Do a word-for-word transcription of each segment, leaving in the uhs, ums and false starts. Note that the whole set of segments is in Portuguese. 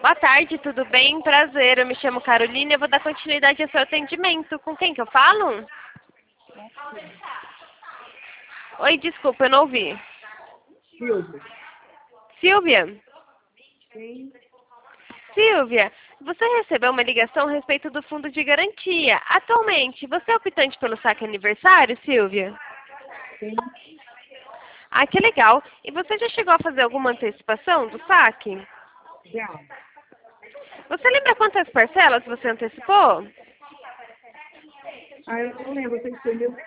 Boa tarde, tudo bem? Prazer, eu me chamo Carolina e eu vou dar continuidade ao seu atendimento. Com quem que eu falo? Oi, desculpa, eu não ouvi. Silvia. Silvia? Sim. Silvia, você recebeu uma ligação a respeito do fundo de garantia. Atualmente, você é optante pelo saque aniversário, Silvia? Sim. Ah, que legal. E você já chegou a fazer alguma antecipação do saque? Já. Você lembra quantas parcelas você antecipou? Ah, eu não lembro, você entendeu?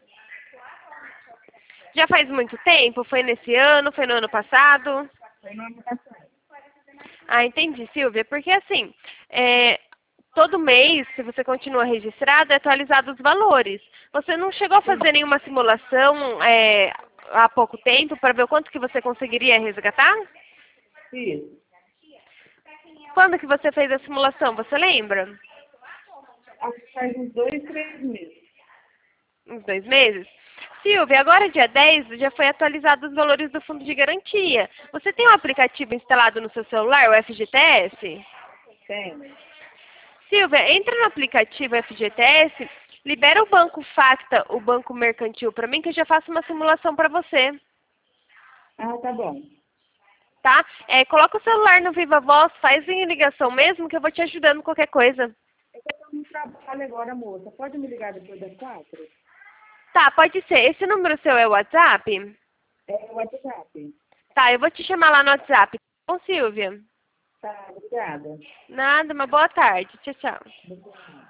Já faz muito tempo? Foi nesse ano? Foi no ano passado? Foi no ano passado. Ah, entendi, Silvia. Porque assim, é, todo mês, se você continua registrado, é atualizado os valores. Você não chegou a fazer nenhuma simulação é, há pouco tempo para ver o quanto que você conseguiria resgatar? Isso. Quando que você fez a simulação? Você lembra? Acho que faz uns dois, três meses. Uns dois meses? Silvia, agora dia dez já foi atualizado os valores do fundo de garantia. Você tem um aplicativo instalado no seu celular, o F G T S? Tem. Silvia, entra no aplicativo F G T S, libera o banco Facta, o banco mercantil para mim, que eu já faço uma simulação para você, Ah, tá bom. tá? É, coloca o celular no Viva Voz, faz em ligação mesmo, que eu vou te ajudando com qualquer coisa. Eu estou no trabalho agora, moça. Pode me ligar depois das quatro? Tá, pode ser. Esse número seu é o WhatsApp? É o WhatsApp. Tá, eu vou te chamar lá no WhatsApp. Tá bom, Silvia? Tá, obrigada. Nada, uma boa tarde. Tchau, tchau. Obrigada.